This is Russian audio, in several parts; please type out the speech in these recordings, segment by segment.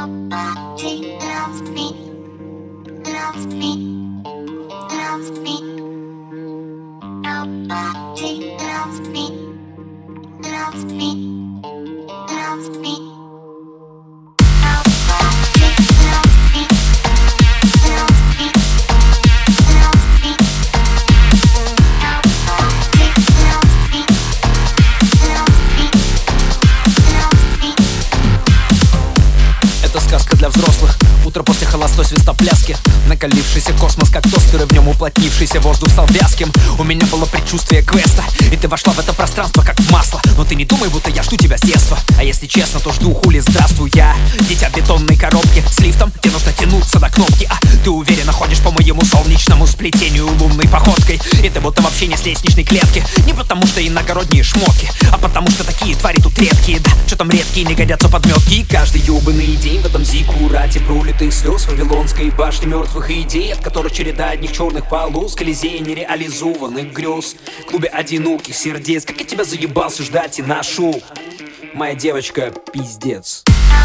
Nobody loves me, loves me, loves me. Nobody loves me, loves me, loves me. Nobody loves me, loves me, loves me, loves me. Nobody loves me, loves me, loves me. Это сказка для взрослых. Утро после холостой свистопляски. Накалившийся космос, как тостеры, в нем уплотнившийся воздух стал вязким. У меня было предчувствие квеста, и ты вошла в это пространство как в масло. Но ты не думай, будто я жду тебя с детства. А если честно, то жду хули, здравствуй, я дитя бетонной коробки с лифтом, где нужно тянуться до кнопки. А ты уверенно ходишь по моему солнечному сплетению лунной походкой. И ты будто вообще не с лестничной клетки. Не потому что иногородние шмотки, а потому что такие твари тут редкие. Да, что там редкие, не годятся подметки. И каждый ёбаный день в этом зиккурате пролитых слез Вавилонской башни мертвых идей, от которых череда одних черных полос, колизея нереализованных грез, в клубе одиноких сердец. Как я тебя заебался ждать и нашел, моя девочка, пиздец.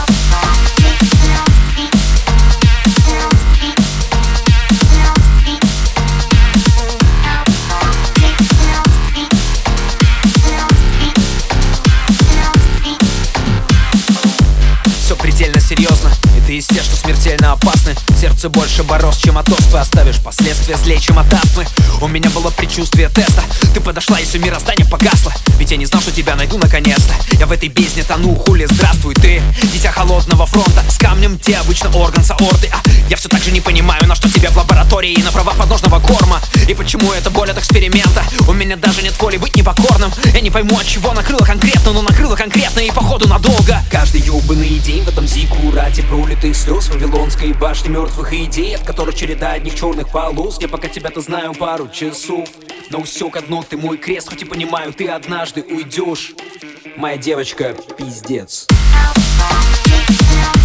Все предельно серьезно, и ты из тех, что смертельно опасны. Сердце больше бороз, чем от оспы. Оставишь последствия злее, чем от астмы. У меня было предчувствие теста. Ты подошла, и все мироздание погасло. Ведь я не знал, что тебя найду наконец-то. Я в этой бездне тону, хули, здравствуй ты, дитя холодного фронта. С камнем те обычно орган с аорты. А я все так же не понимаю, на что тебя в лаборатории и на права подножного корма. И почему это боль от эксперимента? У меня даже нет воли быть непокорным. Я не пойму, от чего накрыло конкретно, но накрыло конкретно и походу надолго. Каждый ёбаный день в этом зиккурате пролитых слез Вавилонской башни мертвых идей, от которых череда одних черных полос. Я пока тебя-то знаю пару часов, но усек одно, ты мой крест. Хоть и понимаю, ты однажды уйдешь, моя девочка, пиздец. Nobody loves